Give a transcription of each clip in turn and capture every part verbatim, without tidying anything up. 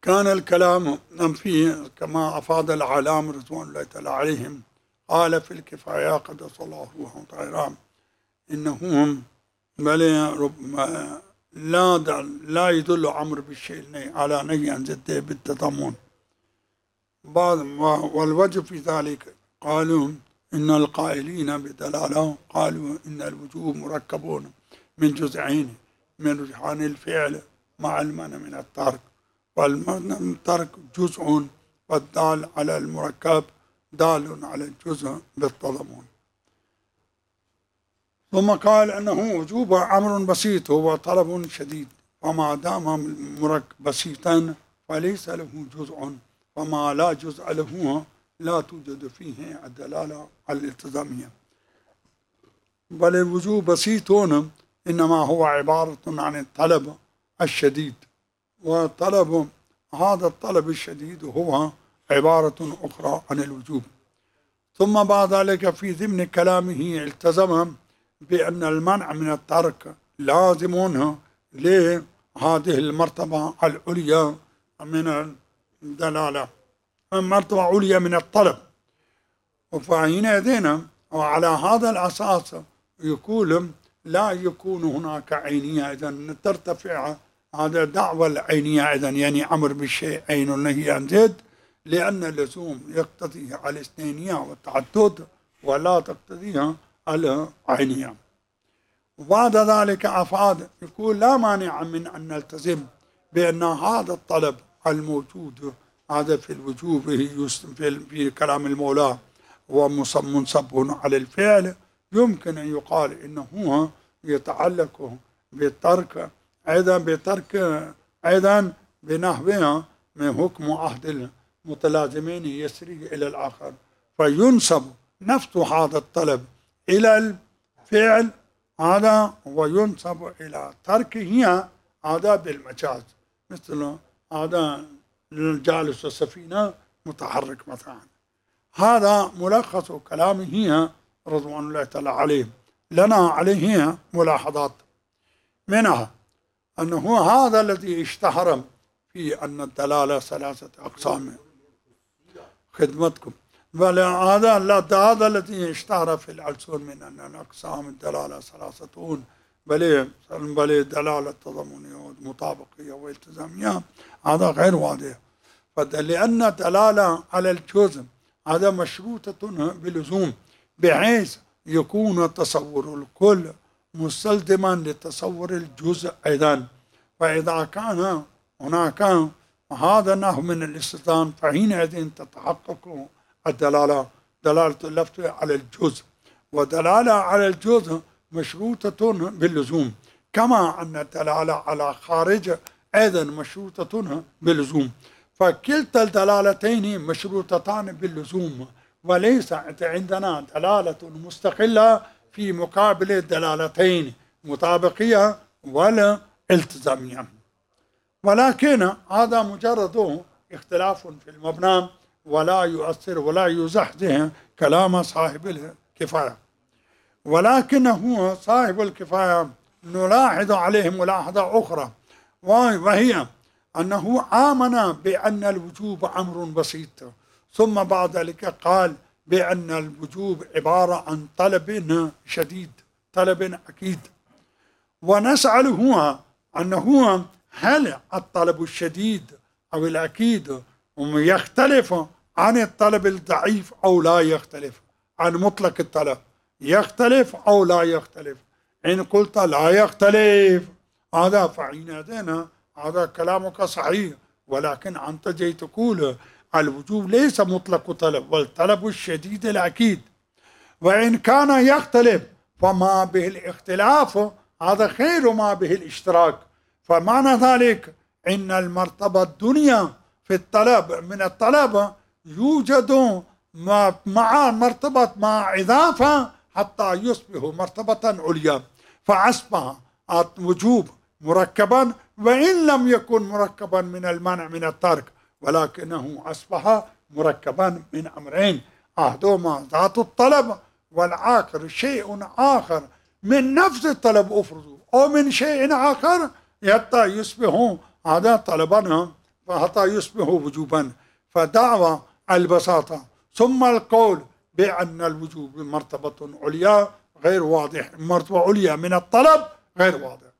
كان الكلام فيه كما أفاد العلام رضوان الله تعالى عليهم. قال في الكفاية قدس الله روحهم طاهرا إنهم بل لا لا يدل أمر بالشيء على نهي عن ضده بالتضمن. والوجه في ذلك قالوا إن القائلين بدلالة قالوا إن الوجوب مركبون من جزئين من رجحان الفعل مع المنع من الترك، والمنع من الترك جزء والدال على المركب دال على الجزء بالتضمن. ثم قال أنه وجوب أمر بسيط هو طلب شديد، وما دام مركب بسيطا فليس له جزء، وما لا جزء له لا توجد فيه الدلالة على الالتزامية. بل الوجوب بسيط إنما هو عبارة عن الطلب الشديد، والطلب هذا الطلب الشديد هو عبارة أخرى عن الوجوب. ثم بعد ذلك في ضمن كلامه التزم بأن المنع من الترك لازم لهذه المرتبة العليا من الدلالة، مرتبة عليا من الطلب. فحينئذ وعلى هذا الأساس يقول لا يكون هناك عينية، إذن ترتفع هذا دعوة العينية، إذن يعني أمر بالشيء عين نهي عن ضد، لأن اللزوم يقتضي على الاثنينية والتعدد ولا تقتضيها على عينية. وبعد ذلك أفاد يقول لا مانع من أن نلتزم بأن هذا الطلب الموجود هذا في الوجوب في كلام المولى ومنصب على الفعل يمكن أن يقال إنه يتعلق بالترك أيضا بترك أيضا بنحوها من حكم عهد المتلازمين يسري إلى الآخر، فينسب نفس هذا الطلب إلى الفعل هذا وينسب إلى تركه هذا بالمجاز، مثل هذا الجالس السفينة متحرك مثلا. هذا ملخص كلامه رضوان الله تعالى عليه. لنا عليه ملاحظات، منها أنه هذا الذي اشتهر في أن الدلالة ثلاثة أقسام خدمتكم، بل هذا لا هذا الذي اشتهر في الألسن من أن الأقسام الدلالة ثلاثة، بل بل دلالة تضمنية ومطابقية والتزامية، هذا غير واضح. لأن الدلالة على الجزء هذا مشروطة بلزوم، بحيث يكون تصور الكل مستلزما لتصور الجزء أيضا. فإذا كان هناك هذا النحو من الاستثناء فحينئذ تتحقق الدلالة، دلالة اللفظ على الجزء، ودلالة على الجزء مشروطة باللزوم، كما أن الدلالة على خارج أيضا مشروطة باللزوم. فكلتا الدلالتين مشروطتان باللزوم، وليس عندنا دلالة مستقلة في مقابل الدلالتين مطابقية ولا التزامية. ولكن هذا مجرد اختلاف في المبنى ولا يؤثر ولا يزحزح كلام صاحب الكفاية. ولكنه صاحب الكفاية نلاحظ عليه ملاحظة أخرى، وهي أنه آمن بأن الوجوب أمر بسيط، ثم بعد ذلك قال بأن الوجوب عبارة عن طلب شديد، طلب أكيد. ونسأله أنه هل الطلب الشديد أو الأكيد يختلف عن الطلب الضعيف أو لا يختلف عن مطلق الطلب، يختلف أو لا يختلف؟ إن قلت لا يختلف هذا فحينئذ هذا كلامك صحيح، ولكن أنت جاي تقول الوجوب ليس مطلق طلب والطلب الشديد الأكيد، وإن كان يختلف فما به الاختلاف هذا خير ما به الاشتراك. فمعنى ذلك إن المرتبة الدنيا في الطلب من الطلب يوجد مع مرتبة مع إضافة حتى يصبح مرتبة عليا، فأصبح الوجوب مركبا وإن لم يكن مركبا من المنع من الترك، ولكنه أصبح مركبا من أمرين، أحدهما ذات الطلب والآخر شيء آخر من نفس الطلب أفرض أو من شيء آخر حتى يصبح هذا طلبا فحتى يصبح وجوبا. فدعوى البساطة ثم القول بأن الوجوب مرتبة عليا غير واضح، مرتبة عليا من الطلب غير واضح.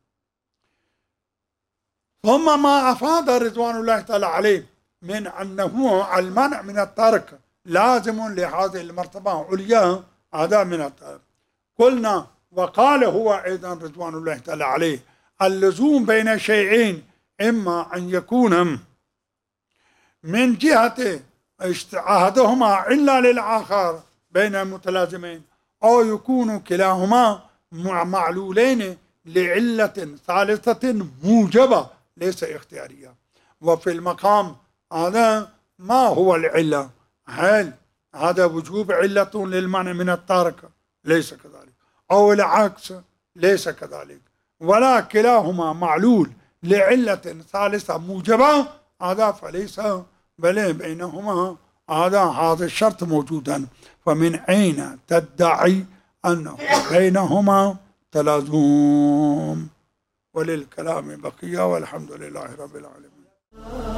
ثم ما أفاد رضوان الله تعالى عليه من أنه المنع من الترك لازم لهذه المرتبة عليا، هذا من الطلب. قلنا وقال هو أيضا رضوان الله تعالى عليه اللزوم بين شيئين إما أن يكون من جهة أحدهما علة للآخر بين المتلازمين، أو يكون كلاهما معلولين لعلة ثالثة موجبة ليس اختيارية. وفي المقام هذا ما هو العلة؟ هل هذا وجوب علة للمنع من الترك؟ ليس كذلك، أو العكس ليس كذلك، ولا كلاهما معلول لعلة ثالثة موجبة، هذا فليس، بل بينهما هذا هذا الشرط موجودا. فمن أين تدعي أنه بينهما تلازم؟ وللكلام بقية، والحمد لله رب العالمين.